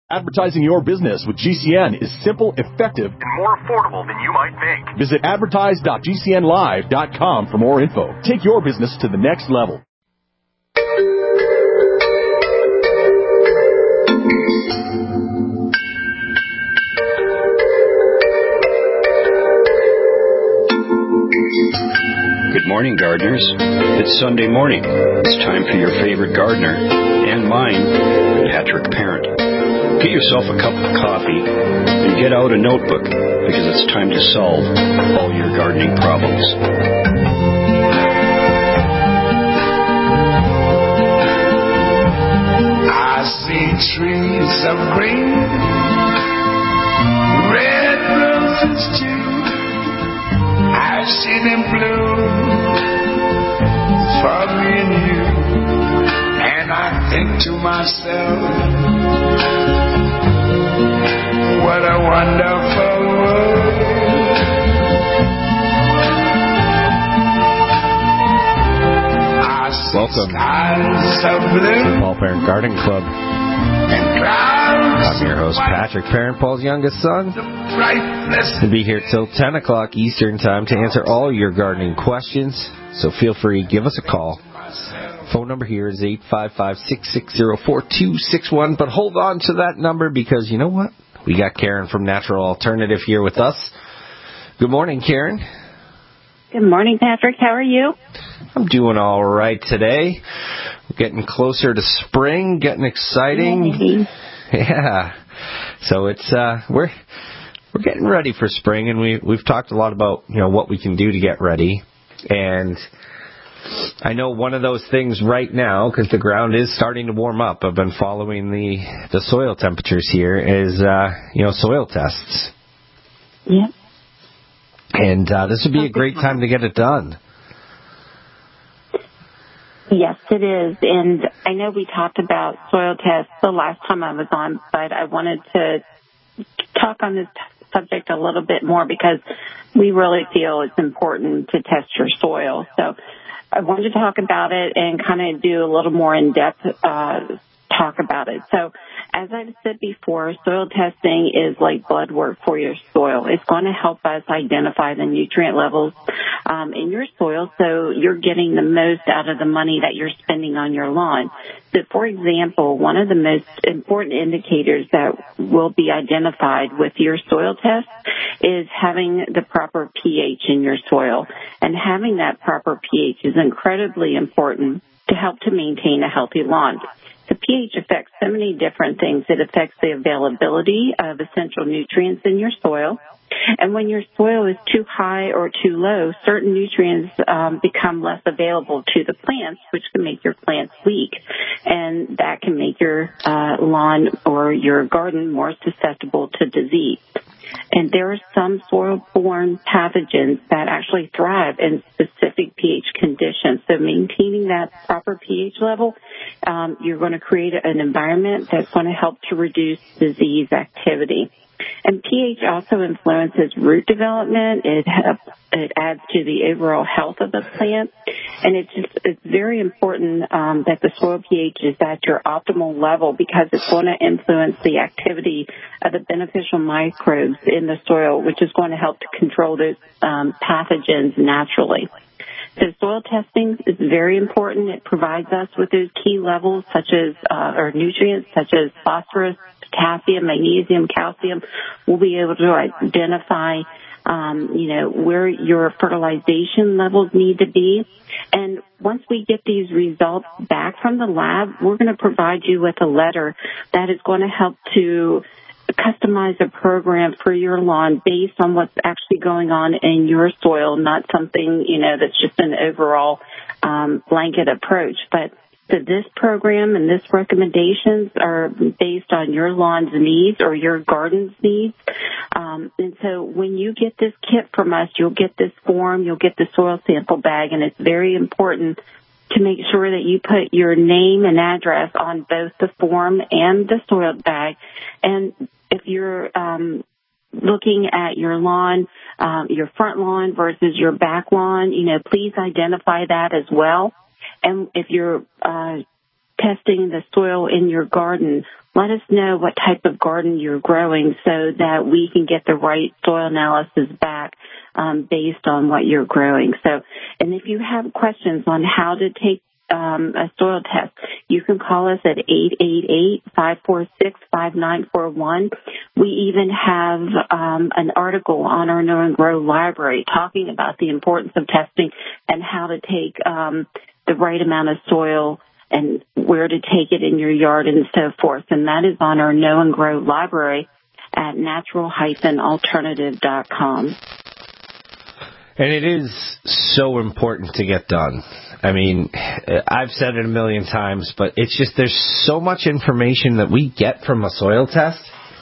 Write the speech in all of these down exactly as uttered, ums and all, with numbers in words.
Advertising your business with G C N is simple, effective, and more affordable than you might think. Visit advertise dot g c n live dot com for more info. Take your business to the next level. Good morning, gardeners. It's Sunday morning. It's time for your favorite gardener and mine, Patrick Parent. Get yourself a cup of coffee and get out a notebook because it's time to solve all your gardening problems. I see trees of green, red roses too. I see them bloom for me and you, and I think to myself, what a wonderful world. Welcome to Paul Parent Gardening Club. I'm your host, Patrick Parent, Paul's youngest son. We'll be here till ten o'clock Eastern Time to answer all your gardening questions, so feel free, give us a call. Phone number here is eight five five, six six zero, four two six one, but hold on to that number because you know what? We got Karen from Natural Alternative here with us. Good morning, Karen. Good morning, Patrick. How are you? I'm doing all right today. We're getting closer to spring, getting exciting. Yay. Yeah. So it's uh, we're we're getting ready for spring, and we we've talked a lot about you know what we can do to get ready. And I know one of those things right now, because the ground is starting to warm up. I've been following the the soil temperatures here. Is uh, you know soil tests. Yeah. And uh, this would be a great time to get it done. Yes, it is. And I know we talked about soil tests the last time I was on, but I wanted to talk on this subject a little bit more because we really feel it's important to test your soil. So I wanted to talk about it and kind of do a little more in-depth uh, talk about it. So as I've said before, soil testing is like blood work for your soil. It's going to help us identify the nutrient levels um, in your soil so you're getting the most out of the money that you're spending on your lawn. So, for example, one of the most important indicators that will be identified with your soil test is having the proper pH in your soil. And having that proper pH is incredibly important to help to maintain a healthy lawn. The pH affects so many different things. It affects the availability of essential nutrients in your soil. And when your soil is too high or too low, certain nutrients um, become less available to the plants, which can make your plants weak. And that can make your uh, lawn or your garden more susceptible to disease. And there are some soil-borne pathogens that actually thrive in specific pH conditions. So maintaining that proper pH level, um, you're going to create an environment that's going to help to reduce disease activity. And pH also influences root development. It it adds to the overall health of the plant. And it's just, it's very important um, that the soil pH is at your optimal level because it's going to influence the activity of the beneficial microbes in the soil, which is going to help to control those um, pathogens naturally. So soil testing is very important. It provides us with those key levels such as, uh, or nutrients such as phosphorus, potassium, magnesium, calcium. We'll be able to identify, um, you know, where your fertilization levels need to be. And once we get these results back from the lab, we're going to provide you with a letter that is going to help to customize a program for your lawn based on what's actually going on in your soil, not something, you know, that's just an overall um, blanket approach. But so this program and this recommendations are based on your lawn's needs or your garden's needs. Um, and so when you get this kit from us, you'll get this form, you'll get the soil sample bag, and it's very important to make sure that you put your name and address on both the form and the soil bag. And if you're um, looking at your lawn, um, your front lawn versus your back lawn, you know, please identify that as well. And if you're uh, testing the soil in your garden, let us know what type of garden you're growing so that we can get the right soil analysis back um, based on what you're growing. So, and if you have questions on how to take um, a soil test, you can call us at eight eight eight, five four six, five nine four one. We even have um, an article on our Know and Grow library talking about the importance of testing and how to take um, the right amount of soil and where to take it in your yard and so forth. And that is on our Know and Grow library at natural dash alternative dot com. And it is so important to get done. I mean, I've said it a million times, but it's just there's so much information that we get from a soil test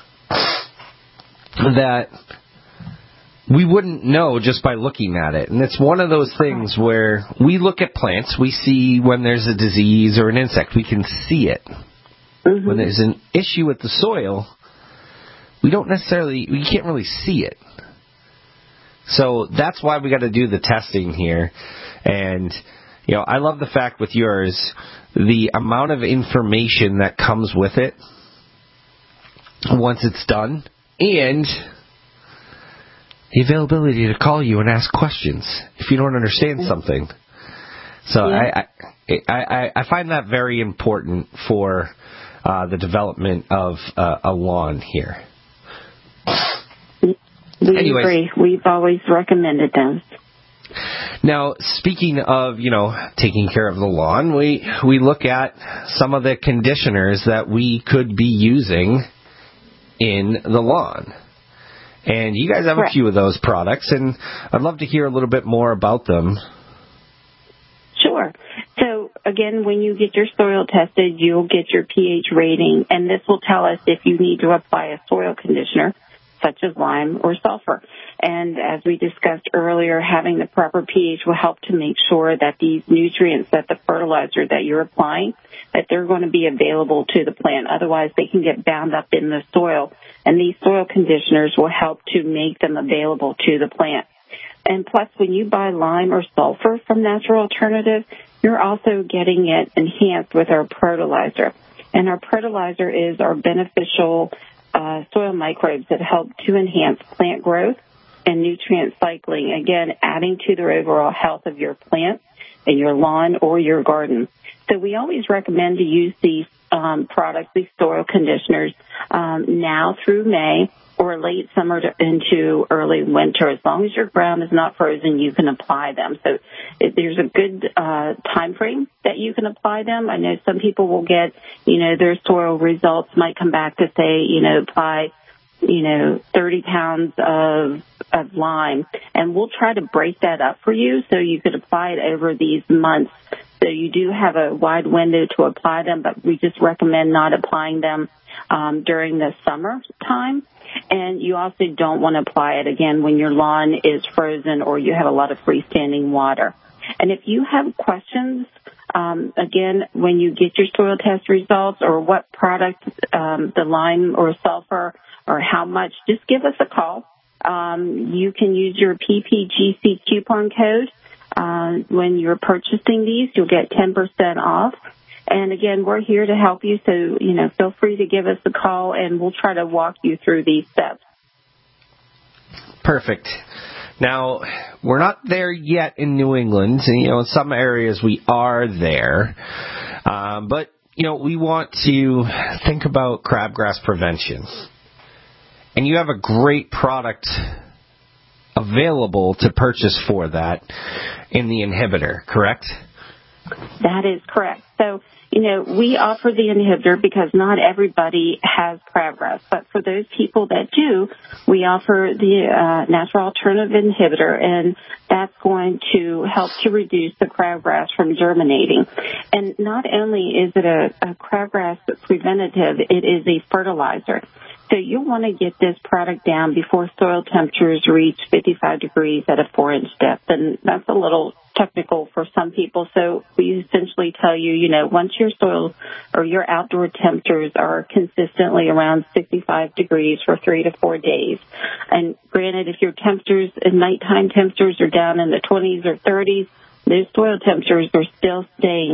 that we wouldn't know just by looking at it. And it's one of those things where we look at plants, we see when there's a disease or an insect, we can see it. Mm-hmm. When there's an issue with the soil, we don't necessarily, we can't really see it. So that's why we got to do the testing here. And, you know, I love the fact with yours, the amount of information that comes with it once it's done, and the availability to call you and ask questions if you don't understand something. So yeah. I, I, I, I find that very important for uh, the development of uh, a lawn here. We Anyways, agree. We've always recommended them. Now, speaking of, you know, taking care of the lawn, we we look at some of the conditioners that we could be using in the lawn. And you guys have Correct. a few of those products, and I'd love to hear a little bit more about them. Sure. So, again, when you get your soil tested, you'll get your pH rating, and this will tell us if you need to apply a soil conditioner, such as lime or sulfur. And as we discussed earlier, having the proper pH will help to make sure that these nutrients, that the fertilizer that you're applying, that they're going to be available to the plant. Otherwise, they can get bound up in the soil, and these soil conditioners will help to make them available to the plant. And plus, when you buy lime or sulfur from Natural Alternative, you're also getting it enhanced with our Protolizer. And our Protolizer is our beneficial uh, soil microbes that help to enhance plant growth and nutrient cycling, again, adding to the overall health of your plant and your lawn or your garden. So we always recommend to use these um, products, these soil conditioners, um, now through May or late summer to, into early winter. As long as your ground is not frozen, you can apply them. So if there's a good uh, time frame that you can apply them. I know some people will get, you know, their soil results might come back to say, you know, apply, you know, thirty pounds of of lime, and we'll try to break that up for you so you could apply it over these months. So you do have a wide window to apply them, but we just recommend not applying them um, during the summer time. And you also don't want to apply it, again, when your lawn is frozen or you have a lot of freestanding water. And if you have questions, um, again, when you get your soil test results or what product, um, the lime or sulfur or how much, just give us a call. Um, you can use your P P G C coupon code. Uh, when you're purchasing these, you'll get ten percent off. And again, we're here to help you, so, you know, feel free to give us a call, and we'll try to walk you through these steps. Perfect. Now, we're not there yet in New England. You know, in some areas we are there. Um, but, you know, we want to think about crabgrass prevention. And you have a great product available to purchase for that in the inhibitor, correct? That is correct. So, you know, we offer the inhibitor because not everybody has crabgrass. But for those people that do, we offer the uh, Natural Alternative inhibitor, and that's going to help to reduce the crabgrass from germinating. And not only is it a, a crabgrass preventative, it is a fertilizer. So you'll want to get this product down before soil temperatures reach fifty-five degrees at a four-inch depth. And that's a little technical for some people. So we essentially tell you, you know, once your soil or your outdoor temperatures are consistently around sixty-five degrees for three to four days. And granted, if your temperatures and nighttime temperatures are down in the twenties or thirties, those soil temperatures are still staying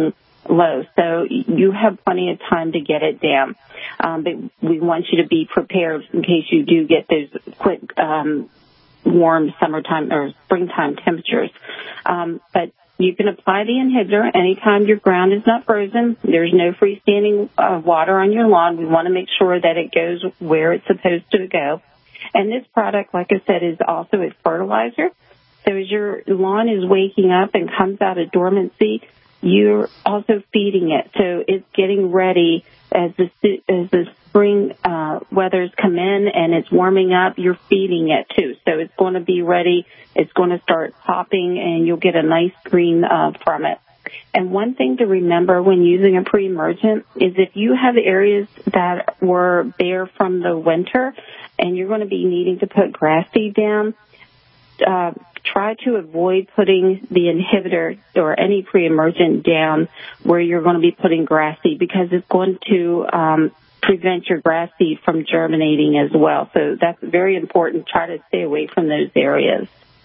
low. So you have plenty of time to get it down. Um, but we want you to be prepared in case you do get those quick um, warm summertime or springtime temperatures. Um, but you can apply the inhibitor anytime your ground is not frozen. There's no freestanding uh, water on your lawn. We want to make sure that it goes where it's supposed to go. And this product, like I said, is also a fertilizer. So as your lawn is waking up and comes out of dormancy, you're also feeding it. So it's getting ready as the as the spring uh, weathers come in and it's warming up. You're feeding it too. So it's going to be ready. It's going to start popping, and you'll get a nice green uh, from it. And one thing to remember when using a pre-emergent is if you have areas that were bare from the winter and you're going to be needing to put grass seed down, uh, try to avoid putting the inhibitor or any pre-emergent down where you're going to be putting grass seed, because it's going to um, prevent your grass seed from germinating as well. So that's very important. Try to stay away from those areas.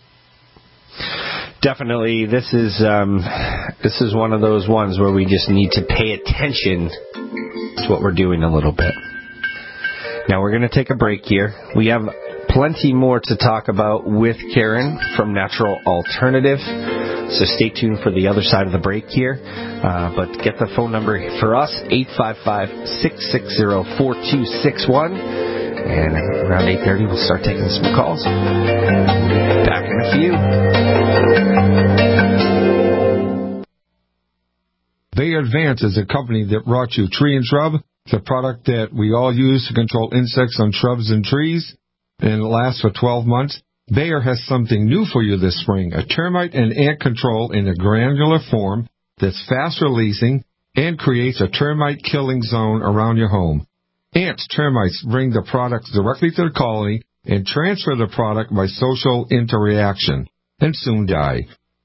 Definitely, this is um, this is one of those ones where we just need to pay attention to what we're doing a little bit. Now we're going to take a break here. We have plenty more to talk about with Karen from Natural Alternative, so stay tuned for the other side of the break here. Uh, but get the phone number for us, eight five five, six six zero, four two six one. And around eight thirty, we'll start taking some calls. Back in a few. Bayer Advance is a company that brought you Tree and Shrub, the product that we all use to control insects on shrubs and trees, and it lasts for twelve months. Bayer has something new for you this spring, a termite and ant control in a granular form that's fast releasing and creates a termite killing zone around your home. Ants, termites bring the product directly to the colony and transfer the product by social interaction, and soon die.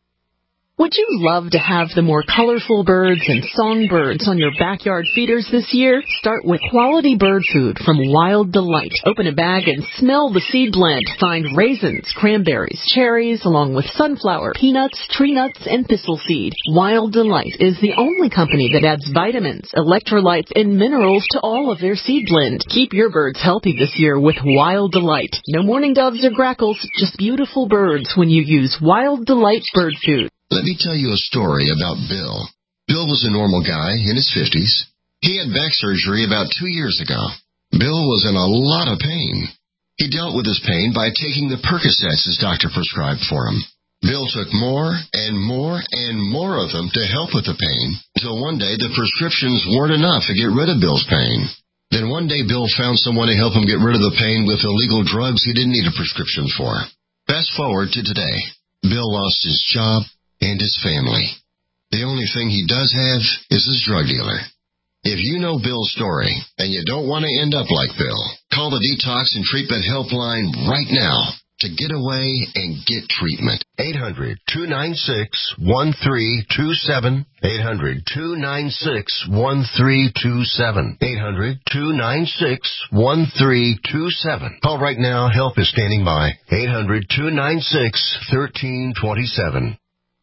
Would you love to have the more colorful birds and songbirds on your backyard feeders this year? Start with quality bird food from Wild Delight. Open a bag and smell the seed blend. Find raisins, cranberries, cherries, along with sunflower, peanuts, tree nuts, and thistle seed. Wild Delight is the only company that adds vitamins, electrolytes, and minerals to all of their seed blend. Keep your birds healthy this year with Wild Delight. No mourning doves or grackles, just beautiful birds when you use Wild Delight bird food. Let me tell you a story about Bill. Bill was a normal guy in his fifties. He had back surgery about two years ago. Bill was in a lot of pain. He dealt with his pain by taking the Percocets his doctor prescribed for him. Bill took more and more and more of them to help with the pain, until one day the prescriptions weren't enough to get rid of Bill's pain. Then one day Bill found someone to help him get rid of the pain with illegal drugs he didn't need a prescription for. Fast forward to today. Bill lost his job and his family. The only thing he does have is his drug dealer. If you know Bill's story and you don't want to end up like Bill, call the Detox and Treatment Helpline right now to get away and get treatment. eight hundred, two nine six, one three two seven. eight hundred, two nine six, one three two seven. eight hundred, two nine six, one three two seven. Call right now. Help is standing by. eight hundred, two nine six, one three two seven.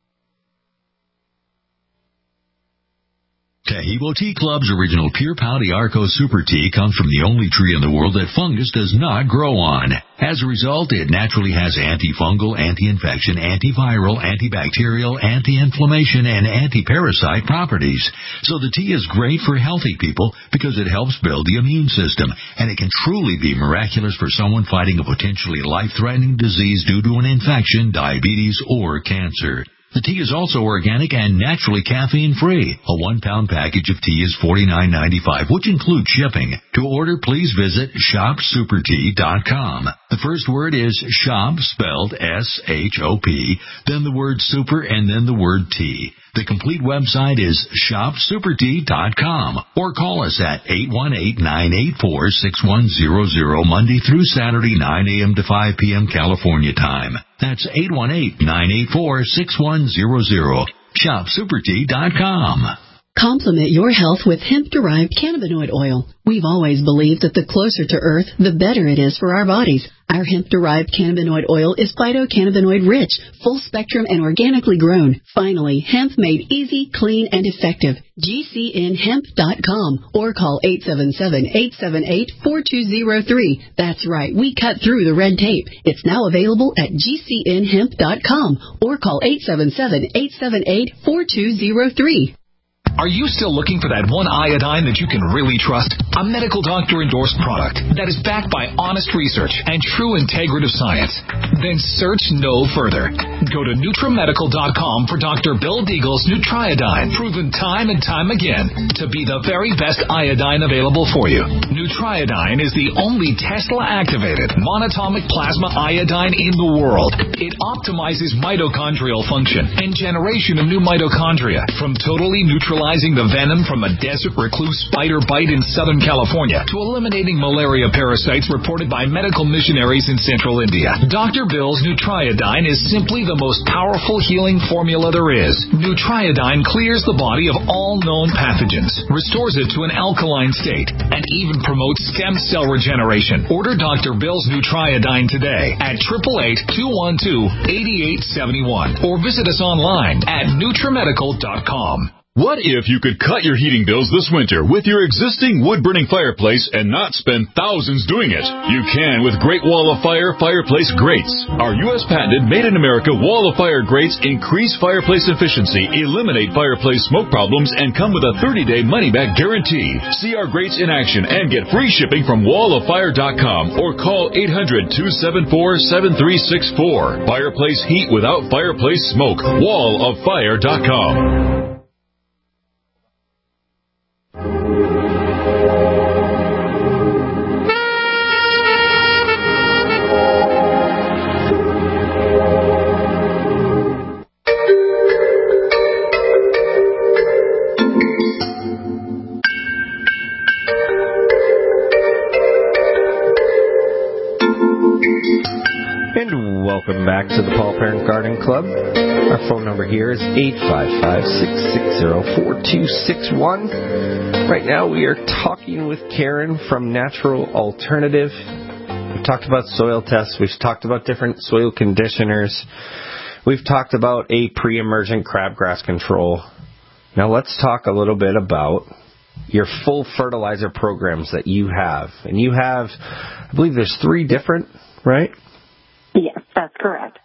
Taheebo Tea Club's original Pure Pau d'Arco Super Tea comes from the only tree in the world that fungus does not grow on. As a result, it naturally has antifungal, anti-infection, antiviral, antibacterial, anti-inflammation, and anti-parasite properties. So the tea is great for healthy people because it helps build the immune system, and it can truly be miraculous for someone fighting a potentially life-threatening disease due to an infection, diabetes, or cancer. The tea is also organic and naturally caffeine-free. A one-pound package of tea is forty-nine ninety-five, which includes shipping. To order, please visit shop super tea dot com. The first word is shop, spelled S H O P, then the word super, and then the word tea. The complete website is shop super tea dot com, or call us at eight one eight, nine eight four, six one zero zero, Monday through Saturday, nine a.m. to five p.m. California time. That's eight one eight, nine eight four, six one zero zero. shop super tea dot com. Complement your health with hemp-derived cannabinoid oil. We've always believed that the closer to Earth, the better it is for our bodies. Our hemp-derived cannabinoid oil is phytocannabinoid-rich, full-spectrum, and organically grown. Finally, hemp made easy, clean, and effective. G C N hemp dot com or call eight seven seven, eight seven eight, four two zero three. That's right, we cut through the red tape. It's now available at G C N hemp dot com or call eight seven seven, eight seven eight, four two zero three. Are you still looking for that one iodine that you can really trust? A medical doctor-endorsed product that is backed by honest research and true integrative science? Then search no further. Go to Nutramedical dot com for Doctor Bill Deagle's Nutriodine, proven time and time again to be the very best iodine available for you. Nutriodine is the only Tesla-activated monatomic plasma iodine in the world. It optimizes mitochondrial function and generation of new mitochondria from totally neutralizing the venom from a desert recluse spider bite in Southern California to eliminating malaria parasites reported by medical missionaries in central India. Doctor Bill's Nutriodine is simply the most powerful healing formula there is. Nutriodine clears the body of all known pathogens, restores it to an alkaline state, and even promotes stem cell regeneration. Order Doctor Bill's Nutriodine today at eight eight eight, two one two, eight eight seven one or visit us online at Nutramedical dot com. What if you could cut your heating bills this winter with your existing wood-burning fireplace and not spend thousands doing it? You can with Great Wall of Fire Fireplace Grates. Our U S patented made-in-America Wall of Fire grates increase fireplace efficiency, eliminate fireplace smoke problems, and come with a thirty-day money-back guarantee. See our grates in action and get free shipping from wall of fire dot com or call eight hundred, two seven four, seven three six four. Fireplace heat without fireplace smoke. wall of fire dot com. Welcome back to the Paul Parent Garden Club. Our phone number here is eight five five, six six zero, four two six one. Right now we are talking with Karen from Natural Alternative. We've talked about soil tests. We've talked about different soil conditioners. We've talked about a pre-emergent crabgrass control. Now let's talk a little bit about your full fertilizer programs that you have. And you have, I believe there's three different, right? Yes, that's correct.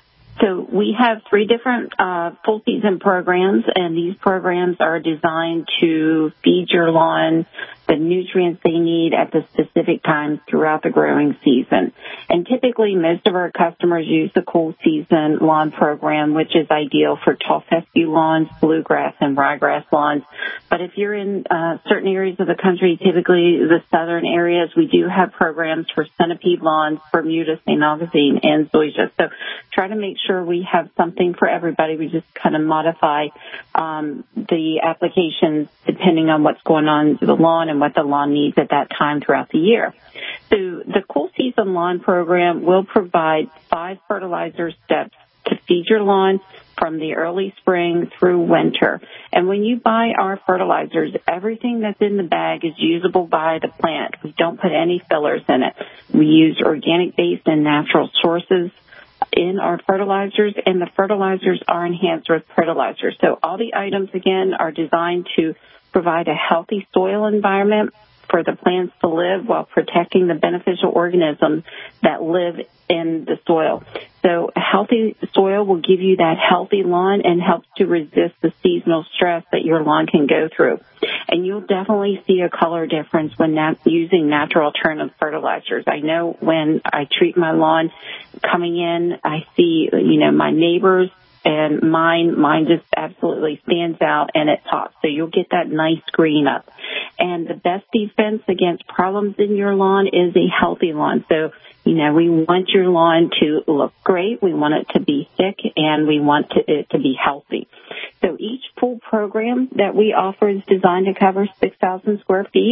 So we have three different uh, full season programs, and these programs are designed to feed your lawn the nutrients they need at the specific times throughout the growing season. And typically, most of our customers use the cool season lawn program, which is ideal for tall fescue lawns, bluegrass, and ryegrass lawns. But if you're in uh, certain areas of the country, typically the southern areas, we do have programs for centipede lawns, Bermuda, Saint Augustine, and zoysia. So try to make sure we have something for everybody. We just kind of modify um, the applications depending on what's going on to the lawn and what the lawn needs at that time throughout the year. So the Cool Season Lawn Program will provide five fertilizer steps to feed your lawn from the early spring through winter. And when you buy our fertilizers, everything that's in the bag is usable by the plant. We don't put any fillers in it. We use organic-based and natural sources in our fertilizers, and the fertilizers are enhanced with fertilizers. So all the items, again, are designed to provide a healthy soil environment for the plants to live while protecting the beneficial organisms that live in the soil. So a healthy soil will give you that healthy lawn and helps to resist the seasonal stress that your lawn can go through. And you'll definitely see a color difference when nat- using natural alternative fertilizers. I know when I treat my lawn coming in, I see, you know, my neighbors and mine, mine just absolutely stands out and it pops. So you'll get that nice green up. And the best defense against problems in your lawn is a healthy lawn. So, you know, we want your lawn to look great. We want it to be thick, and we want to, it to be healthy. So each full program that we offer is designed to cover six thousand square feet.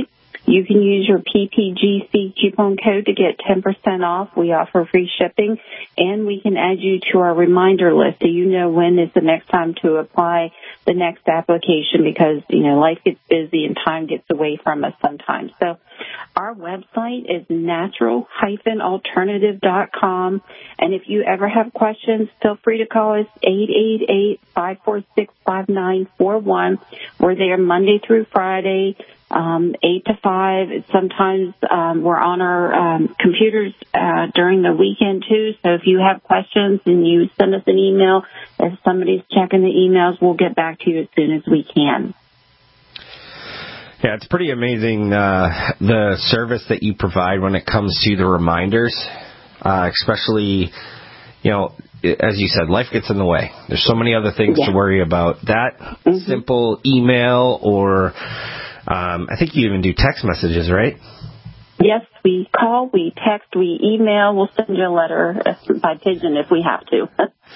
You can use your P P G C coupon code to get ten percent off. We offer free shipping, and we can add you to our reminder list so you know when is the next time to apply the next application, because, you know, life gets busy and time gets away from us sometimes. So our website is natural dash alternative dot com, and if you ever have questions, feel free to call us eight eight eight, five four six, five nine four one. We're there Monday through Friday, um, eight to five. Sometimes um, we're on our um, computers uh, during the weekend, too. So if you have questions and you send us an email, if somebody's checking the emails, we'll get back to you as soon as we can. Yeah, it's pretty amazing, uh, the service that you provide when it comes to the reminders, uh, especially, you know, as you said, life gets in the way. There's so many other things yeah. to worry about. That mm-hmm. simple email or um, I think you even do text messages, right? Yes, we call, we text, we email. We'll send you a letter by pigeon if we have to.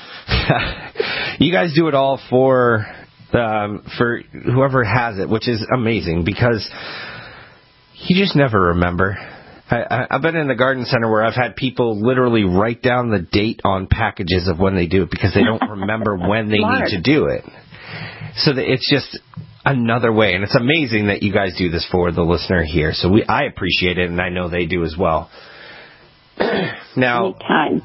You guys do it all for... Um, for whoever has it, which is amazing because you just never remember. I, I, I've been in the garden center where I've had people literally write down the date on packages of when they do it because they don't remember when they Smart. need to do it. So that it's just another way, and it's amazing that you guys do this for the listener here. So we, I appreciate it, and I know they do as well. Now. Anytime.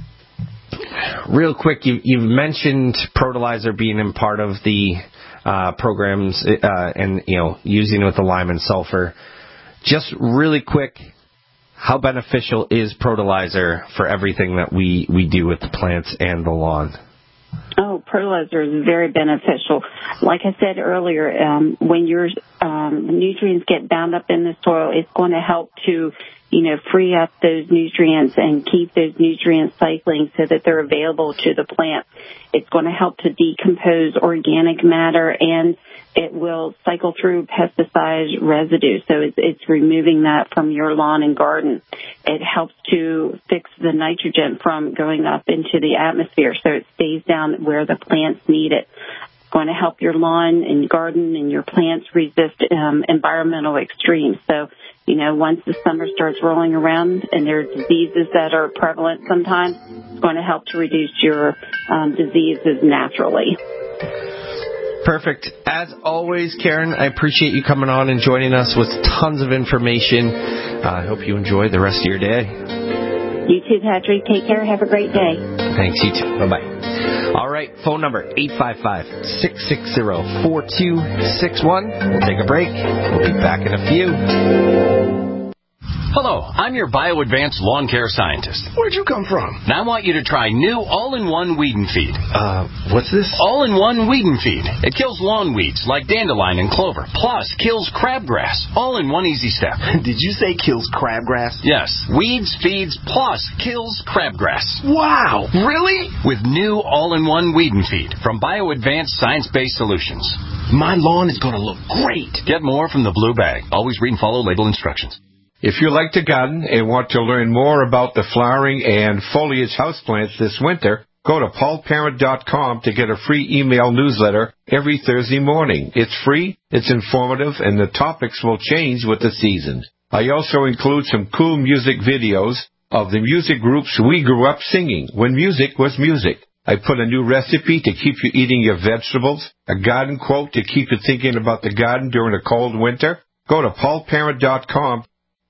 Real quick, you, you've mentioned Protolizer being in part of the uh, programs uh, and, you know, using it with the lime and sulfur. Just really quick, how beneficial is Protolizer for everything that we, we do with the plants and the lawn? Oh, Protolizer is very beneficial. Like I said earlier, um, when your um, nutrients get bound up in the soil, it's going to help to, you know, free up those nutrients and keep those nutrients cycling so that they're available to the plant. It's going to help to decompose organic matter, and it will cycle through pesticide residue. So it's, it's removing that from your lawn and garden. It helps to fix the nitrogen from going up into the atmosphere so it stays down where the plants need it. It's going to help your lawn and garden and your plants resist um, environmental extremes. So, you know, once the summer starts rolling around and there are diseases that are prevalent sometimes, it's going to help to reduce your um, diseases naturally. Perfect. As always, Karen, I appreciate you coming on and joining us with tons of information. Uh, I hope you enjoy the rest of your day. You too, Patrick. Take care. Have a great day. Thanks. You too. Bye-bye. All right. Phone number, eight five five, six six zero, four two six one. We'll take a break. We'll be back in a few. Hello, I'm your BioAdvance lawn care scientist. Where'd you come from? Now I want you to try new all-in-one weed and feed. Uh, what's this? All-in-one weed and feed. It kills lawn weeds like dandelion and clover, plus kills crabgrass. All in one easy step. Did you say kills crabgrass? Yes. Weeds, feeds, plus kills crabgrass. Wow! Really? With new all-in-one weed and feed from BioAdvance Science-Based Solutions. My lawn is going to look great. Get more from the blue bag. Always read and follow label instructions. If you like to garden and want to learn more about the flowering and foliage houseplants this winter, go to paul parent dot com to get a free email newsletter every Thursday morning. It's free, it's informative, and the topics will change with the seasons. I also include some cool music videos of the music groups we grew up singing when music was music. I put a new recipe to keep you eating your vegetables, a garden quote to keep you thinking about the garden during a cold winter. Go to paul parent dot com.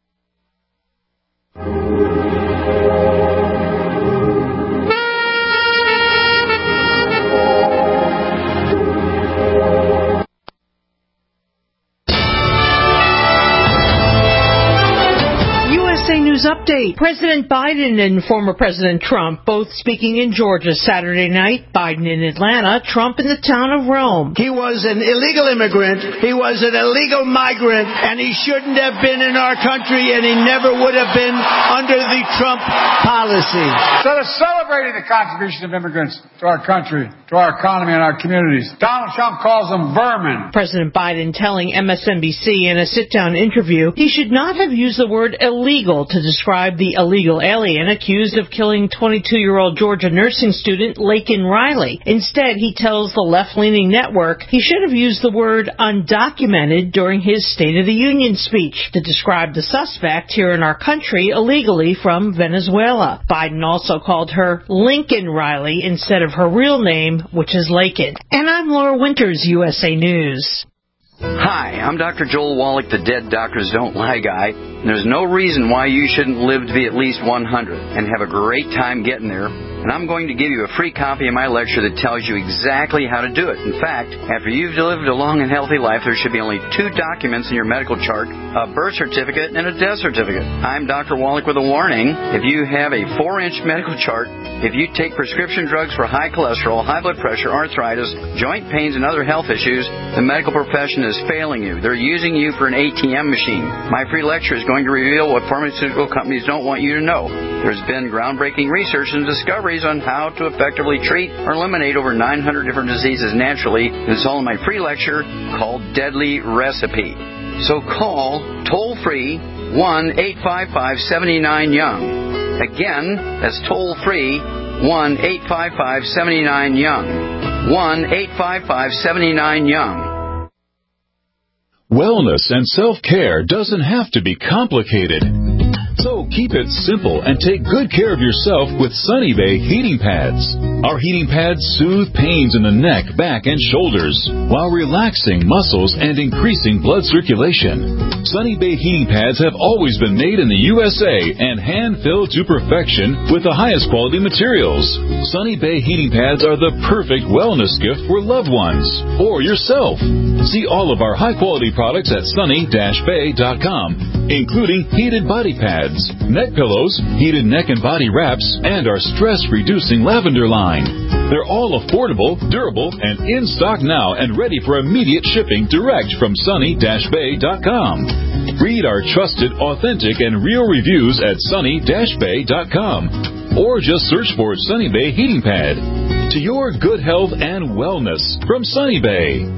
News update. President Biden and former President Trump both speaking in Georgia Saturday night. Biden in Atlanta, Trump in the town of Rome. He was an illegal immigrant. He was an illegal migrant, and he shouldn't have been in our country, and he never would have been under the Trump policy. Instead of celebrating the contribution of immigrants to our country, to our economy and our communities, Donald Trump calls them vermin. President Biden telling M S N B C in a sit-down interview he should not have used the word illegal to describe the illegal alien accused of killing twenty-two-year-old Georgia nursing student Laken Riley. Instead, he tells the left-leaning network he should have used the word undocumented during his State of the Union speech to describe the suspect here in our country illegally from Venezuela. Biden also called her Lincoln Riley instead of her real name, which is Laken. And I'm Laura Winters, U S A News. Hi, I'm Doctor Joel Wallach, the Dead Doctors Don't Lie guy. And there's no reason why you shouldn't live to be at least one hundred and have a great time getting there. And I'm going to give you a free copy of my lecture that tells you exactly how to do it. In fact, after you've lived a long and healthy life, there should be only two documents in your medical chart, a birth certificate and a death certificate. I'm Doctor Wallach with a warning. If you have a four-inch medical chart, if you take prescription drugs for high cholesterol, high blood pressure, arthritis, joint pains, and other health issues, the medical profession is failing you. They're using you for an A T M machine. My free lecture is going to reveal what pharmaceutical companies don't want you to know. There's been groundbreaking research and discoveries on how to effectively treat or eliminate over nine hundred different diseases naturally. It's all in my free lecture called Deadly Recipe. So call toll-free one eight five five, seven nine, young. Again, that's toll-free one eight five five, seven nine, young. one eight five five, seven nine, young. Wellness and self-care doesn't have to be complicated. So keep it simple and take good care of yourself with Sunny Bay heating pads. Our heating pads soothe pains in the neck, back, and shoulders while relaxing muscles and increasing blood circulation. Sunny Bay heating pads have always been made in the U S A and hand-filled to perfection with the highest quality materials. Sunny Bay heating pads are the perfect wellness gift for loved ones or yourself. See all of our high-quality products at sunny dash bay dot com, including heated body pads, neck pillows, heated neck and body wraps, and our stress-reducing lavender line. They're all affordable, durable, and in stock now and ready for immediate shipping direct from sunny dash bay dot com. Read our trusted, authentic, and real reviews at sunny dash bay dot com or just search for Sunny Bay Heating Pad. To your good health and wellness from Sunny Bay.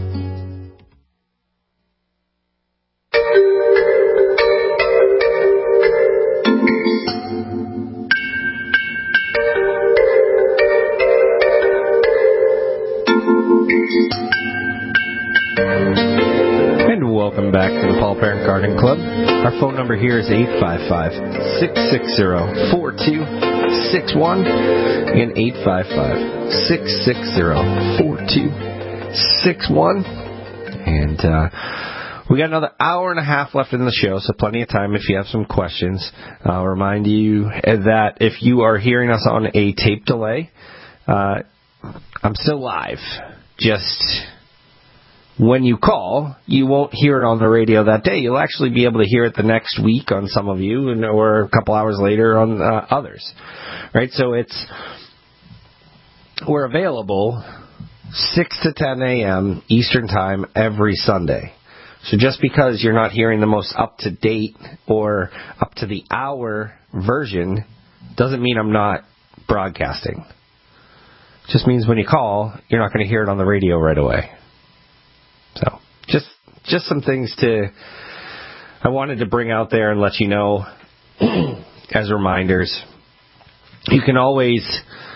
Welcome back to the Paul Parent Garden Club. Our phone number here is eight five five, six six zero, four two six one and eight five five, six six zero, four two six one. And uh, we got another hour and a half left in the show, so plenty of time if you have some questions. I'll remind you that if you are hearing us on a tape delay, uh, I'm still live. Just... when you call, you won't hear it on the radio that day. You'll actually be able to hear it the next week on some of you, and or a couple hours later on uh, others. Right? So it's we're available six to ten a.m. Eastern Time every Sunday. So just because you're not hearing the most up-to-date or up-to-the-hour version doesn't mean I'm not broadcasting. It just means when you call, you're not going to hear it on the radio right away. So, just just some things to I wanted to bring out there and let you know as reminders. You can always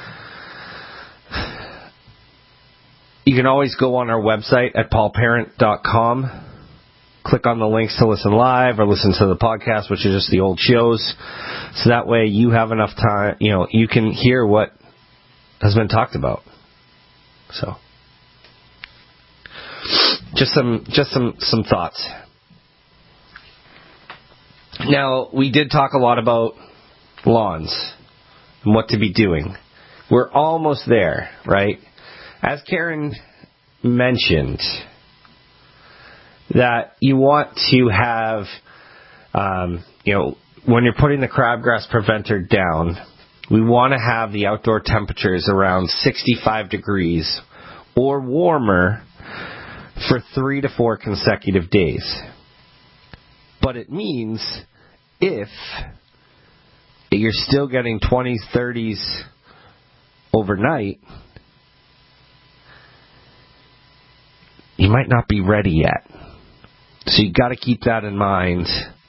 you can always go on our website at paul parent dot com, click on the links to listen live or listen to the podcast, which is just the old shows. So that way you have enough time, you know, you can hear what has been talked about. So Just some, just some, some thoughts. Now, we did talk a lot about lawns and what to be doing. We're almost there, right? As Karen mentioned, that you want to have, um, you know, when you're putting the crabgrass preventer down, we want to have the outdoor temperatures around sixty-five degrees or warmer for three to four consecutive days. But it means if a you're still getting twenties, thirties overnight, you might not be ready yet. So you got to keep that in mind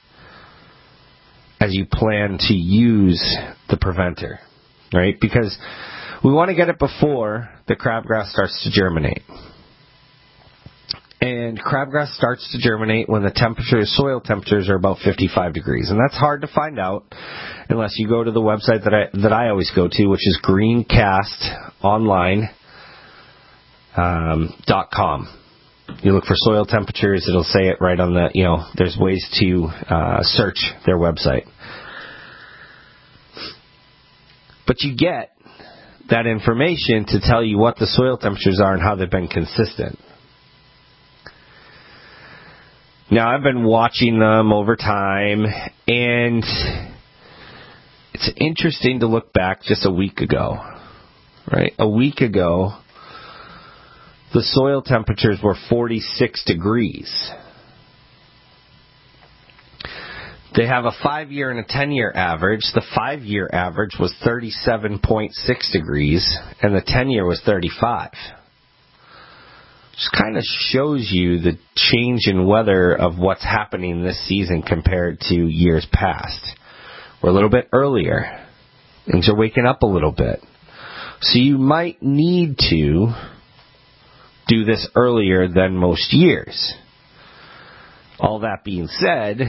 as you plan to use the preventer, right? Because we want to get it before the crabgrass starts to germinate. And crabgrass starts to germinate when the temperature, soil temperatures are about fifty-five degrees. And that's hard to find out unless you go to the website that I, that I always go to, which is greencast online dot com. You look for soil temperatures, it'll say it right on the, you know, there's ways to uh, search their website. But you get that information to tell you what the soil temperatures are and how they've been consistent. Now, I've been watching them over time, and it's interesting to look back just a week ago, right? A week ago, the soil temperatures were forty-six degrees. They have a five-year and a ten-year average. The five-year average was thirty-seven point six degrees, and the ten-year was thirty-five. Just kind of shows you the change in weather of what's happening this season compared to years past. We're a little bit earlier. Things are waking up a little bit. So you might need to do this earlier than most years. All that being said,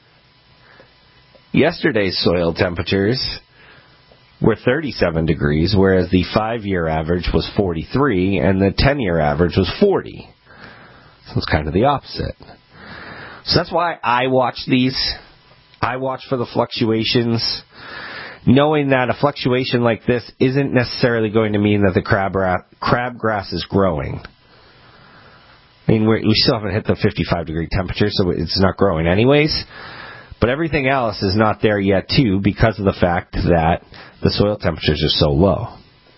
yesterday's soil temperatures were thirty-seven degrees, whereas the five-year average was forty-three, and the ten-year average was forty. So it's kind of the opposite. So that's why I watch these. I watch for the fluctuations, knowing that a fluctuation like this isn't necessarily going to mean that the crab ra- crabgrass is growing. I mean, we're, we still haven't hit the fifty-five degree temperature, so it's not growing anyways. But everything else is not there yet, too, because of the fact that the soil temperatures are so low.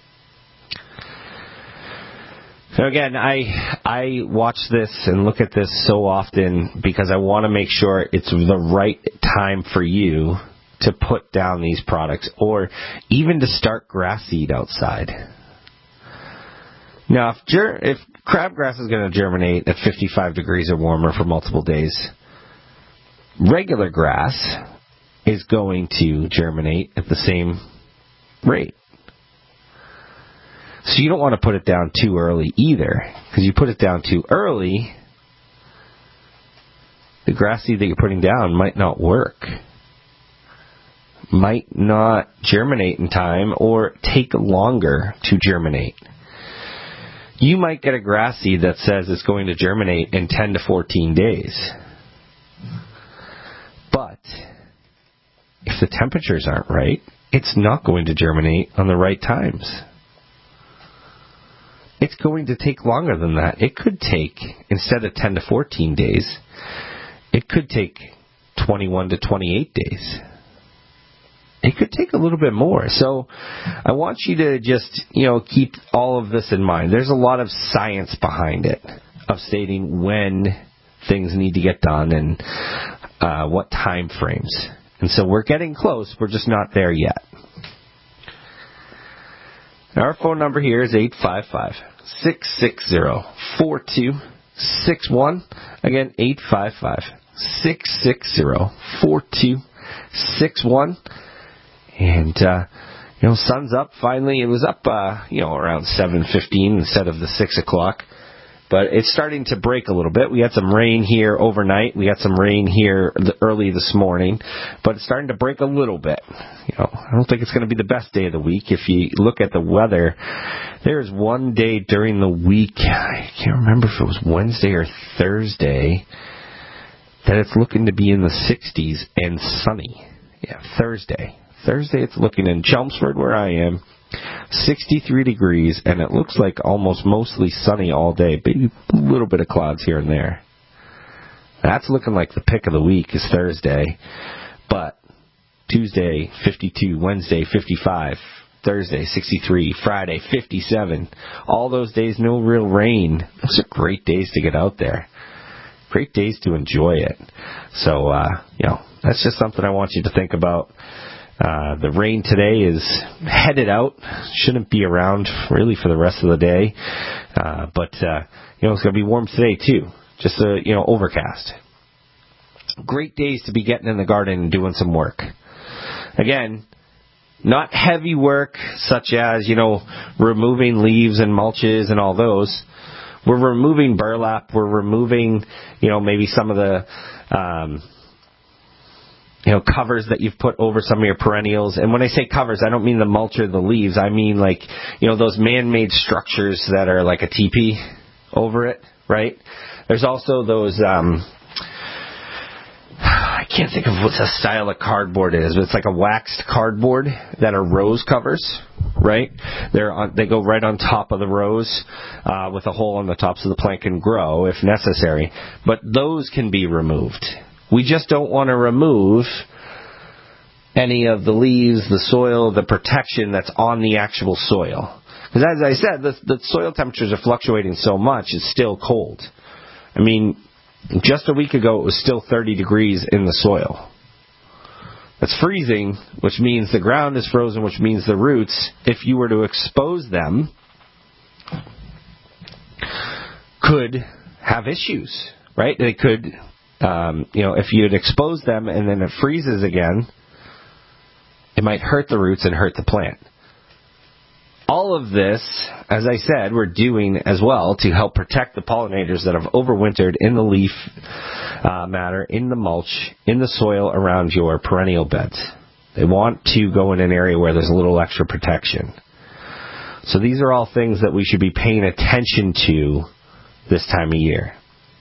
So again, I I watch this and look at this so often because I want to make sure it's the right time for you to put down these products or even to start grass seed outside. Now, if, ger- if crabgrass is going to germinate at fifty-five degrees or warmer for multiple days, regular grass is going to germinate at the same rate. So you don't want to put it down too early either, because you put it down too early, the grass seed that you're putting down might not work, might not germinate in time, or take longer to germinate. You might get a grass seed that says it's going to germinate in ten to fourteen days. But if the temperatures aren't right, it's not going to germinate on the right times. It's going to take longer than that. It could take, instead of ten to fourteen days, it could take twenty-one to twenty-eight days. It could take a little bit more. So I want you to just, you know, keep all of this in mind. There's a lot of science behind it, of stating when things need to get done and uh, what time frames. And so we're getting close. We're just not there yet. Our phone number here is eight five five, six six zero, four two six one. Again, eight five five, six six zero, four two six one. And, uh, you know, sun's up finally. It was up, uh, you know, around seven fifteen instead of the six o'clock. But it's starting to break a little bit. We had some rain here overnight. We had some rain here early this morning. But it's starting to break a little bit. You know, I don't think it's going to be the best day of the week. If you look at the weather, there's one day during the week, I can't remember if it was Wednesday or Thursday, that it's looking to be in the sixties and sunny. Yeah, Thursday. Thursday it's looking in Chelmsford, where I am, sixty-three degrees, and it looks like almost mostly sunny all day. Maybe a little bit of clouds here and there. That's looking like the pick of the week is Thursday. But Tuesday, fifty-two. Wednesday, fifty-five. Thursday, sixty-three. Friday, fifty-seven. All those days, no real rain. Those are great days to get out there. Great days to enjoy it. So, uh, you know, that's just something I want you to think about. Uh, the rain today is headed out. Shouldn't be around really for the rest of the day. Uh, but, uh, you know, it's going to be warm today too. Just, uh, you know, overcast. Great days to be getting in the garden and doing some work. Again, not heavy work such as, you know, removing leaves and mulches and all those. We're removing burlap. We're removing, you know, maybe some of the, um, you know, covers that you've put over some of your perennials. And when I say covers, I don't mean the mulch or the leaves. I mean, like, you know, those man-made structures that are like a teepee over it, right? There's also those, um, I can't think of what the style of cardboard is, but it's like a waxed cardboard that are rose covers, right? They're on, they go right on top of the rose uh, with a hole on the top so the plant can grow if necessary. But those can be removed. We just don't want to remove any of the leaves, the soil, the protection that's on the actual soil. Because as I said, the, the soil temperatures are fluctuating so much, it's still cold. I mean, just a week ago it was still thirty degrees in the soil. That's freezing, which means the ground is frozen, which means the roots, if you were to expose them, could have issues, right? They could... Um, you know, if you had exposed them and then it freezes again, it might hurt the roots and hurt the plant. All of this, as I said, we're doing as well to help protect the pollinators that have overwintered in the leaf uh, matter, in the mulch, in the soil around your perennial beds. They want to go in an area where there's a little extra protection. So these are all things that we should be paying attention to this time of year.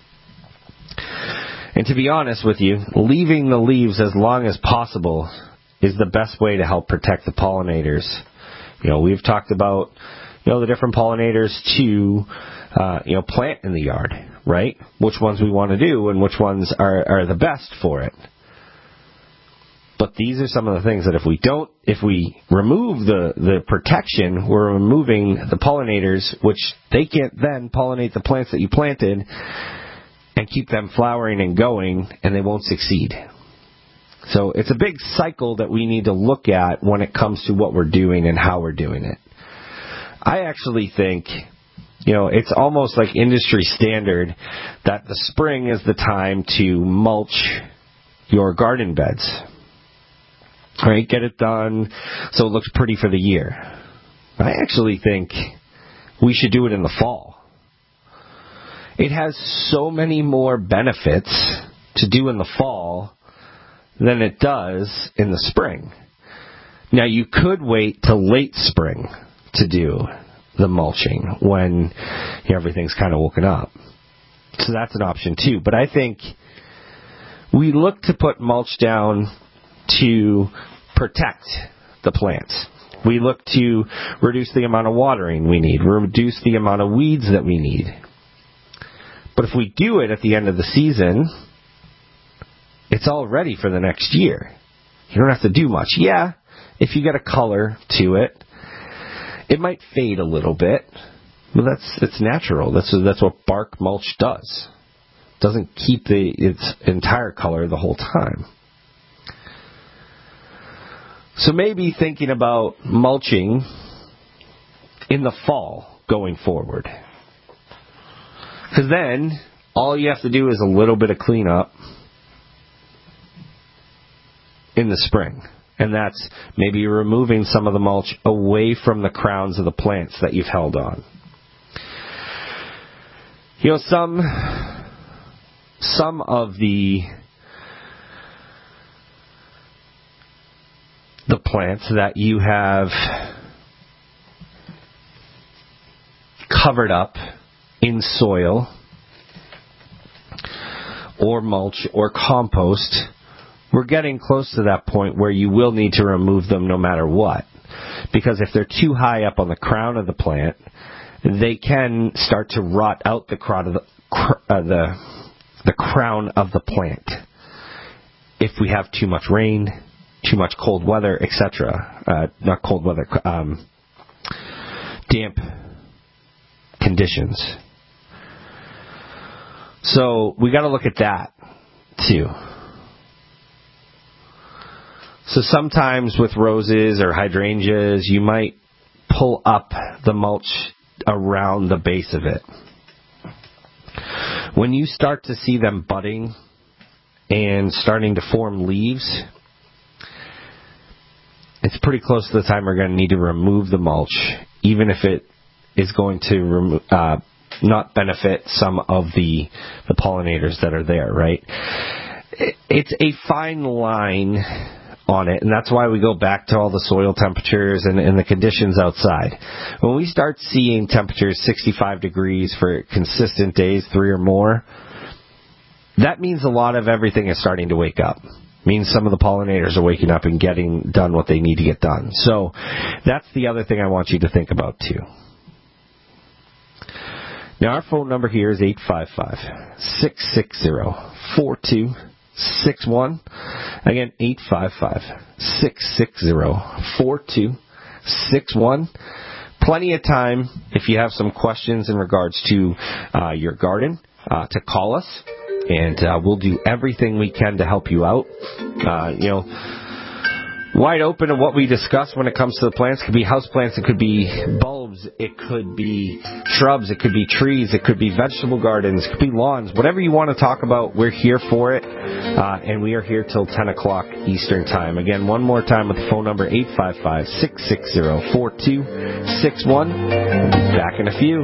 And to be honest with you, leaving the leaves as long as possible is the best way to help protect the pollinators. You know, we've talked about, you know, the different pollinators to, uh, you know, plant in the yard, right? Which ones we want to do and which ones are, are the best for it. But these are some of the things that if we don't, if we remove the, the protection, we're removing the pollinators, which they can't then pollinate the plants that you planted and keep them flowering and going, and they won't succeed. So it's a big cycle that we need to look at when it comes to what we're doing and how we're doing it. I actually think, you know, it's almost like industry standard that the spring is the time to mulch your garden beds. Right? Get it done so it looks pretty for the year. I actually think we should do it in the fall. It has so many more benefits to do in the fall than it does in the spring. Now, you could wait till late spring to do the mulching when everything's kind of woken up. So that's an option too. But I think we look to put mulch down to protect the plants. We look to reduce the amount of watering we need, reduce the amount of weeds that we need. But if we do it at the end of the season, it's all ready for the next year. You don't have to do much. Yeah, if you get a color to it, it might fade a little bit, but that's it's natural. That's that's what bark mulch does. It doesn't keep the its entire color the whole time. So maybe thinking about mulching in the fall going forward. Because then, all you have to do is a little bit of cleanup in the spring. And that's maybe removing some of the mulch away from the crowns of the plants that you've held on. You know, some, some of the, the plants that you have covered up in soil or mulch or compost, we're getting close to that point where you will need to remove them no matter what. Because if they're too high up on the crown of the plant, they can start to rot out the crown of the, uh, the, the crown of the plant. If we have too much rain, too much cold weather, et cetera. Uh, not cold weather, um, damp conditions. So we got to look at that too. So sometimes with roses or hydrangeas, you might pull up the mulch around the base of it. When you start to see them budding and starting to form leaves, it's pretty close to the time we're going to need to remove the mulch, even if it is going to remo- uh, not benefit some of the, the pollinators that are there, right? It's a fine line on it, and that's why we go back to all the soil temperatures and, and the conditions outside. When we start seeing temperatures sixty-five degrees for consistent days, three or more, that means a lot of everything is starting to wake up. It means some of the pollinators are waking up and getting done what they need to get done. So that's the other thing I want you to think about too. Now our phone number here is eight five five, six six zero, four two six one. Again, eight five five, six six zero, four two six one. Plenty of time if you have some questions in regards to uh, your garden uh, to call us, and uh, we'll do everything we can to help you out. Uh, you know, wide open to what we discuss when it comes to the plants. It could be house plants, it could be bulbs, it could be shrubs, it could be trees, it could be vegetable gardens, it could be lawns. Whatever you want to talk about, we're here for it. Uh, and we are here till ten o'clock Eastern Time. Again, one more time with the phone number eight five five, six six zero, four two six one. We'll be back in a few.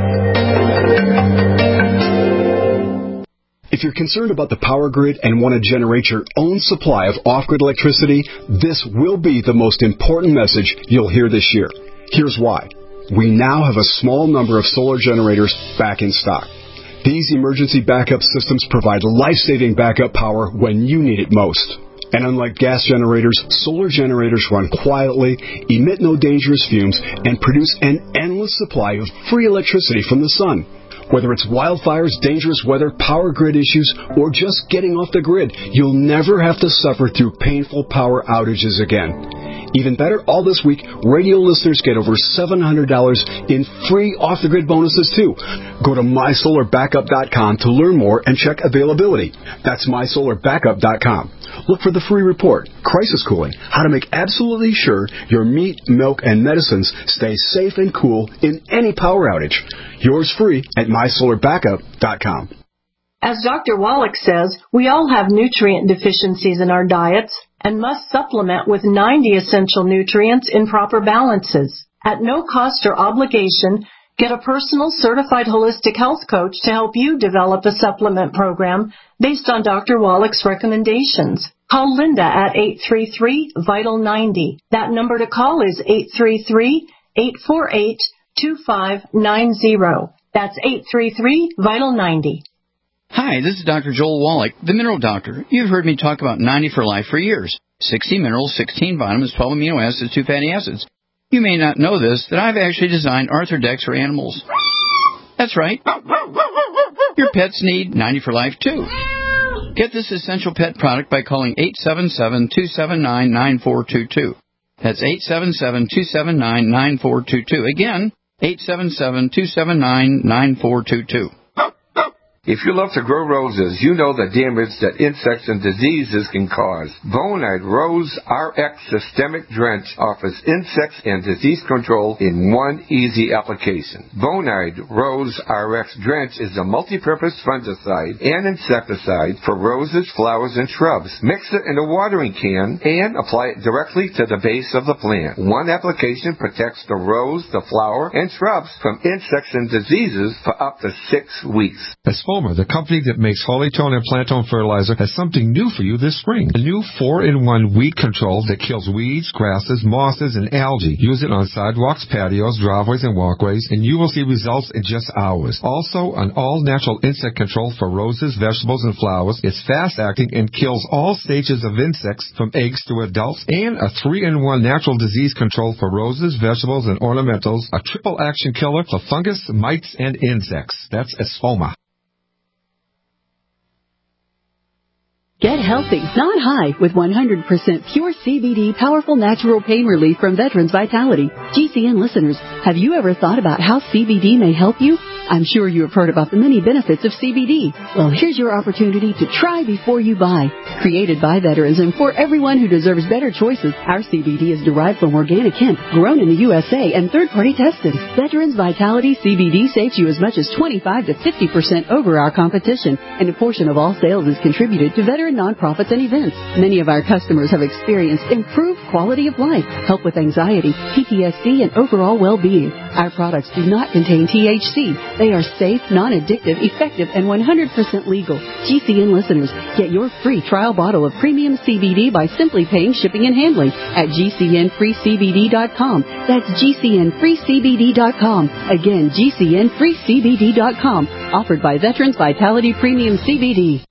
If you're concerned about the power grid and want to generate your own supply of off-grid electricity, this will be the most important message you'll hear this year. Here's why. We now have a small number of solar generators back in stock. These emergency backup systems provide life-saving backup power when you need it most. And unlike gas generators, solar generators run quietly, emit no dangerous fumes, and produce an endless supply of free electricity from the sun. Whether it's wildfires, dangerous weather, power grid issues, or just getting off the grid, you'll never have to suffer through painful power outages again. Even better, all this week, radio listeners get over seven hundred dollars in free off-the-grid bonuses, too. Go to my solar backup dot com to learn more and check availability. That's my solar backup dot com. Look for the free report, Crisis Cooling, how to make absolutely sure your meat, milk, and medicines stay safe and cool in any power outage. Yours free at my solar backup dot com. As Doctor Wallach says, we all have nutrient deficiencies in our diets and must supplement with ninety essential nutrients in proper balances. At no cost or obligation, get a personal certified holistic health coach to help you develop a supplement program based on Doctor Wallach's recommendations. Call Linda at eight three three, vital ninety. That number to call is eight three three, eight four eight, two five nine zero. That's eight three three, vital ninety. Hi, this is Doctor Joel Wallach, the Mineral Doctor. You've heard me talk about ninety for Life for years. sixty minerals, sixteen vitamins, twelve amino acids, two fatty acids. You may not know this, that I've actually designed Arthrodex for animals. That's right. Your pets need ninety for Life, too. Get this essential pet product by calling eight seven seven, two seven nine, nine four two two. That's eight seven seven, two seven nine, nine four two two. Again, eight seven seven, two seven nine, nine four two two. If you love to grow roses, you know the damage that insects and diseases can cause. Bonide Rose R X Systemic Drench offers insects and disease control in one easy application. Bonide Rose R X Drench is a multi-purpose fungicide and insecticide for roses, flowers, and shrubs. Mix it in a watering can and apply it directly to the base of the plant. One application protects the rose, the flower, and shrubs from insects and diseases for up to six weeks. Espoma, the company that makes Holytone and Plantone fertilizer, has something new for you this spring. A new four in one weed control that kills weeds, grasses, mosses, and algae. Use it on sidewalks, patios, driveways, and walkways, and you will see results in just hours. Also, an all-natural insect control for roses, vegetables, and flowers. It's fast-acting and kills all stages of insects from eggs to adults. And a three in one natural disease control for roses, vegetables, and ornamentals. A triple-action killer for fungus, mites, and insects. That's Espoma. Get healthy, not high, with one hundred percent pure C B D powerful natural pain relief from Veterans Vitality. G C N listeners, have you ever thought about how C B D may help you? I'm sure you have heard about the many benefits of C B D. Well, here's your opportunity to try before you buy. Created by veterans and for everyone who deserves better choices, our C B D is derived from organic hemp, grown in the U S A and third-party tested. Veterans Vitality C B D saves you as much as twenty-five to fifty percent over our competition, and a portion of all sales is contributed to veteran nonprofits and events. Many of our customers have experienced improved quality of life, help with anxiety, P T S D, and overall well-being. Our products do not contain T H C. They are safe, non-addictive, effective, and one hundred percent legal. G C N listeners, get your free trial bottle of premium C B D by simply paying shipping and handling at G C N free C B D dot com. That's G C N free C B D dot com. Again, G C N free C B D dot com. Offered by Veterans Vitality Premium C B D.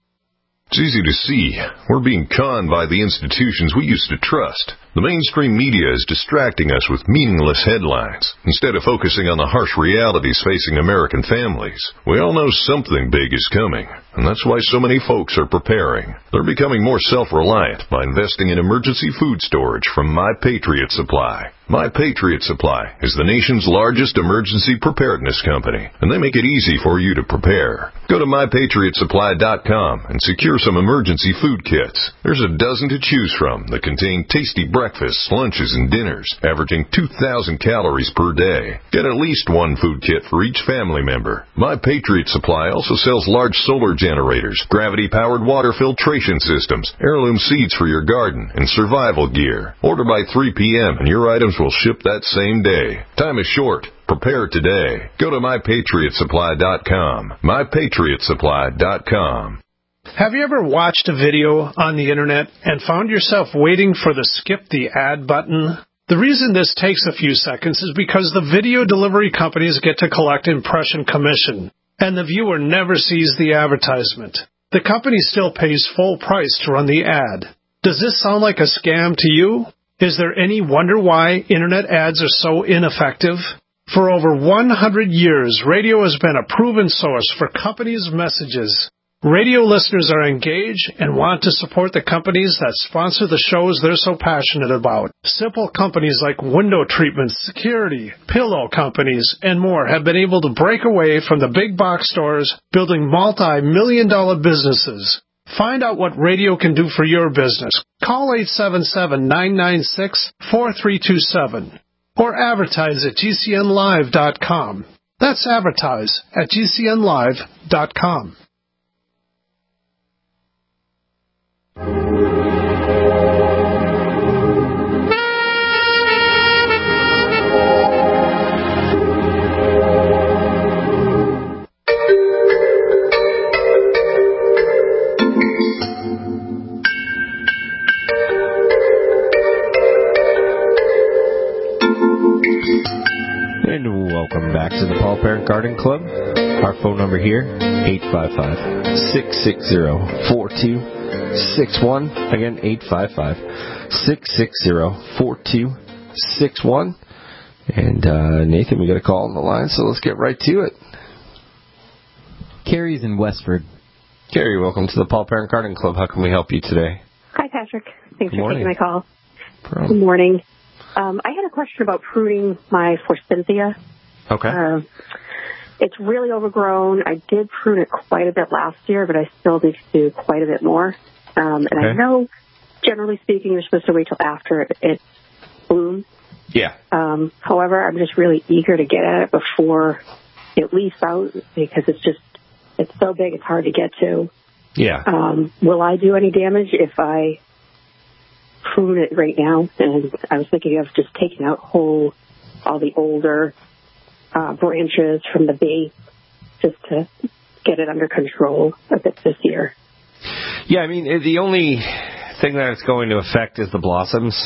It's easy to see. We're being conned by the institutions we used to trust. The mainstream media is distracting us with meaningless headlines instead of focusing on the harsh realities facing American families. We all know something big is coming, and that's why so many folks are preparing. They're becoming more self-reliant by investing in emergency food storage from My Patriot Supply. My Patriot Supply is the nation's largest emergency preparedness company, and they make it easy for you to prepare. Go to my patriot supply dot com and secure some emergency food kits. There's a dozen to choose from that contain tasty breakfasts, lunches, and dinners, averaging two thousand calories per day. Get at least one food kit for each family member. My Patriot Supply also sells large solar generators, gravity-powered water filtration systems, heirloom seeds for your garden, and survival gear. Order by three p.m. and your items will ship that same day. Time is short. Prepare today. Go to my patriot supply dot com. my patriot supply dot com. Have you ever watched a video on the internet and found yourself waiting for the skip the ad button? The reason this takes a few seconds is because the video delivery companies get to collect impression commission, and the viewer never sees the advertisement. The company still pays full price to run the ad. Does this sound like a scam to you? Is there any wonder why internet ads are so ineffective? For over one hundred years, radio has been a proven source for companies' messages. Radio listeners are engaged and want to support the companies that sponsor the shows they're so passionate about. Simple companies like window treatments, security, pillow companies, and more have been able to break away from the big box stores, building multi-million dollar businesses. Find out what radio can do for your business. Call eight seven seven, nine nine six, four three two seven or advertise at G C N live dot com. That's advertise at G C N live dot com. And welcome back to the Paul Parent Garden Club. Our phone number here, eight five five, six six zero, four two six one. Again, eight five five, six six zero, four two six one. And uh, Nathan, we got a call on the line, so let's get right to it. Carrie's in Westford. Carrie, welcome to the Paul Parent Garden Club. How can we help you today? Hi, Patrick. Thanks Good for morning. taking my call. Problem. Good morning. Um, I had a question about pruning my forsythia. Okay. Uh, it's really overgrown. I did prune it quite a bit last year, but I still need to do quite a bit more. Um, and Okay. I know, generally speaking, you're supposed to wait till after it, it blooms. Yeah. Um, however, I'm just really eager to get at it before it leaves out because it's just, it's so big it's hard to get to. Yeah. Um, will I do any damage if I prune it right now? And I was thinking of just taking out whole, all the older uh, branches from the base just to get it under control a bit this year. Yeah, I mean, the only thing that it's going to affect is the blossoms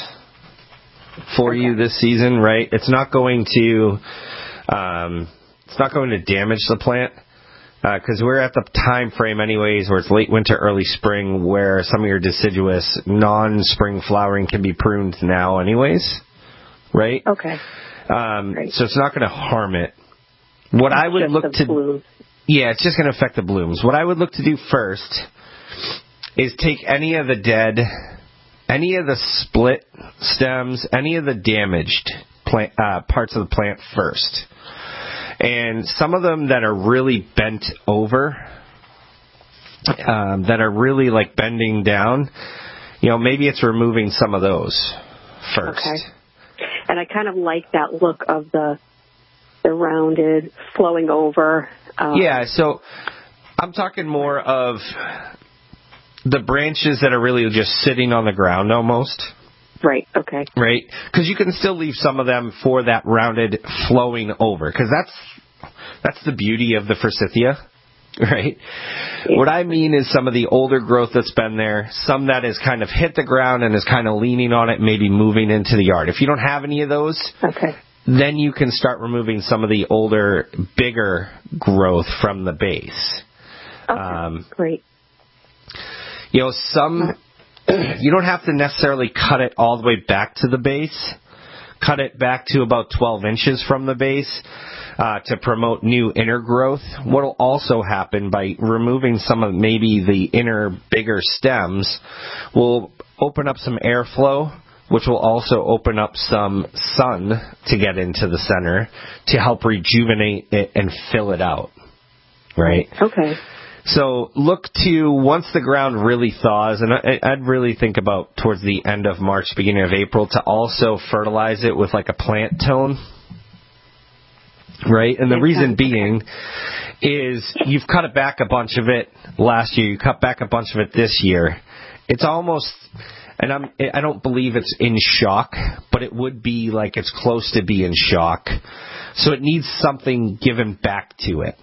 for you this season, right? It's not going to, um, it's not going to damage the plant because uh, we're at the time frame anyways where it's late winter, early spring, where some of your deciduous non-spring flowering can be pruned now anyways, right? Okay. Um, so it's not going to harm it. What It's I would just look the to, blooms. yeah, it's just going to affect the blooms. What I would look to do first is take any of the dead, any of the split stems, any of the damaged plant, uh, parts of the plant first. And some of them that are really bent over, um, that are really like bending down, you know, maybe it's removing some of those first. Okay. And I kind of like that look of the the rounded, flowing over. Um, yeah, so I'm talking more of the branches that are really just sitting on the ground almost. Right, okay. Right? Because you can still leave some of them for that rounded flowing over. Because that's, that's the beauty of the forsythia. Right? Yeah. What I mean is some of the older growth that's been there, some that has kind of hit the ground and is kind of leaning on it, maybe moving into the yard. If you don't have any of those, okay, then you can start removing some of the older, bigger growth from the base. Okay, um, great. You know, some, you don't have to necessarily cut it all the way back to the base. Cut it back to about twelve inches from the base. Uh, to promote new inner growth. What will also happen by removing some of maybe the inner bigger stems will open up some airflow, which will also open up some sun to get into the center to help rejuvenate it and fill it out. Right? Okay. So look to, once the ground really thaws, and I, I'd really think about towards the end of March, beginning of April, to also fertilize it with like a plant tone. Right? And the reason being is you've cut it back a bunch of it last year. You cut back a bunch of it this year. It's almost, and I'm, I don't believe it's in shock, but it would be like it's close to being shock. So it needs something given back to it.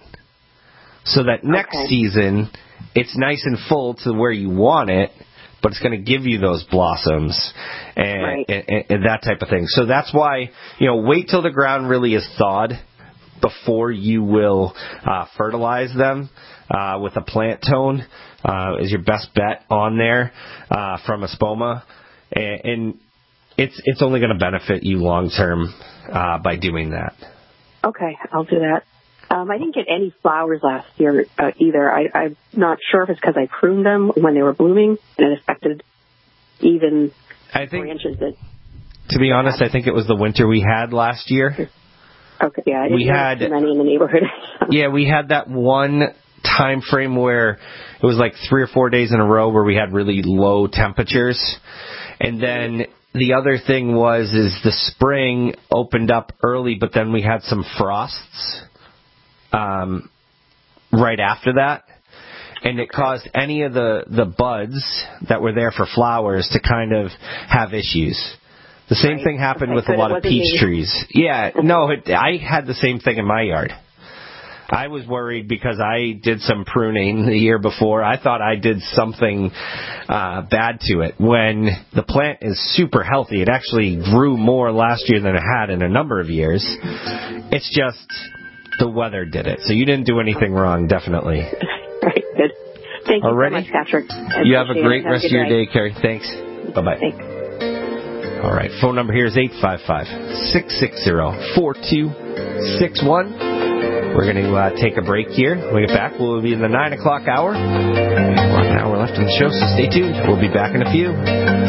So that next okay. season, it's nice and full to where you want it, but it's going to give you those blossoms and, right. and, and that type of thing. So that's why, you know, wait till the ground really is thawed before you will uh, fertilize them uh, with a plant tone uh, is your best bet on there uh, from Espoma. And, and it's it's only going to benefit you long term uh, by doing that. Okay, I'll do that. Um, I didn't get any flowers last year uh, either. I, I'm not sure if it's because I pruned them when they were blooming and it affected even I think, branches that... To be honest, I think it was the winter we had last year. Okay, yeah, I didn't we had too many in the neighborhood. Yeah, we had that one time frame where it was like three or four days in a row where we had really low temperatures. And then the other thing was is the spring opened up early, but then we had some frosts um, right after that. And it caused any of the, the buds that were there for flowers to kind of have issues. The same right. thing happened okay, with a lot of peach me. trees. Yeah, no, it, I had the same thing in my yard. I was worried because I did some pruning the year before. I thought I did something uh, bad to it. When the plant is super healthy, it actually grew more last year than it had in a number of years. It's just the weather did it. So you didn't do anything wrong, definitely. Right, good. Thank you Already? so much, Patrick. I you have a great have rest a of your day. day, Carrie. Thanks. Bye-bye. Thanks. All right, phone number here is eight five five, six six zero, four two six one. We're going to uh, take a break here. When we get back, we'll be in the nine o'clock hour. One hour left in the show, so stay tuned. We'll be back in a few.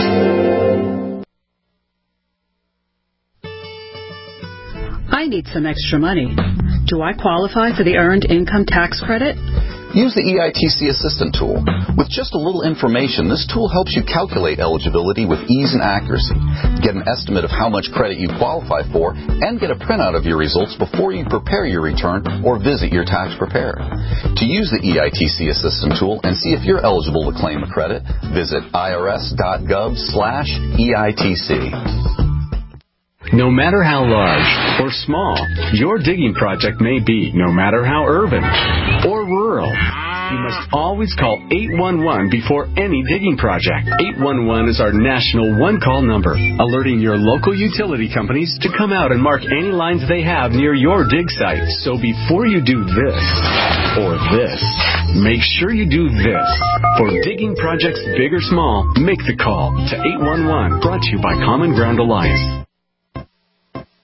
I need some extra money. Do I qualify for the Earned Income Tax Credit? Use the E I T C Assistant tool. With just a little information, this tool helps you calculate eligibility with ease and accuracy, get an estimate of how much credit you qualify for, and get a printout of your results before you prepare your return or visit your tax preparer. To use the E I T C Assistant tool and see if you're eligible to claim a credit, visit irs.gov slash EITC. No matter how large or small your digging project may be, no matter how urban or rural, you must always call eight one one before any digging project. eight one one is our national one-call number, alerting your local utility companies to come out and mark any lines they have near your dig site. So before you do this or this, make sure you do this. For digging projects big or small, make the call to eight one one, brought to you by Common Ground Alliance.